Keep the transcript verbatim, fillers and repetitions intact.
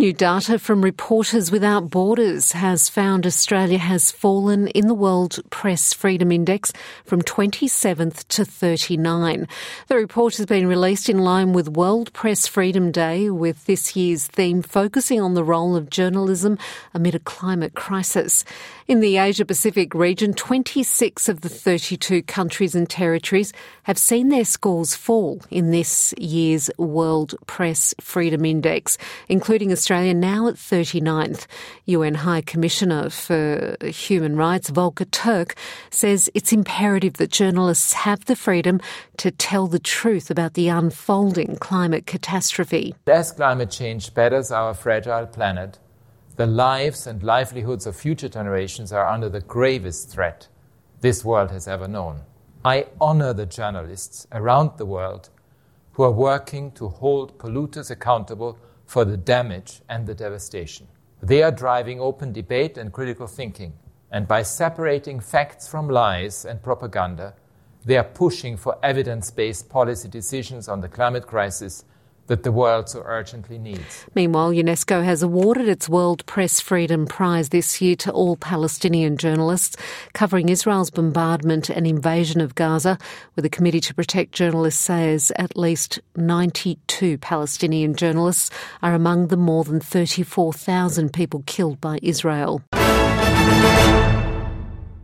New data from Reporters Without Borders has found Australia has fallen in the World Press Freedom Index from twenty-seventh to thirty-nine. The report has been released in line with World Press Freedom Day, with this year's theme focusing on the role of journalism amid a climate crisis. In the Asia-Pacific region, twenty-six of the thirty-two countries and territories have seen their scores fall in this year's World Press Freedom Index, including Australia, now at thirty-ninth. U N High Commissioner for Human Rights, Volker Turk, says it's imperative that journalists have the freedom to tell the truth about the unfolding climate catastrophe. As climate change batters our fragile planet, the lives and livelihoods of future generations are under the gravest threat this world has ever known. I honor the journalists around the world who are working to hold polluters accountable for the damage and the devastation. They are driving open debate and critical thinking, and by separating facts from lies and propaganda, they are pushing for evidence-based policy decisions on the climate crisis that the world so urgently needs. Meanwhile, UNESCO has awarded its World Press Freedom Prize this year to all Palestinian journalists, covering Israel's bombardment and invasion of Gaza, where the Committee to Protect Journalists says at least ninety-two Palestinian journalists are among the more than thirty-four thousand people killed by Israel.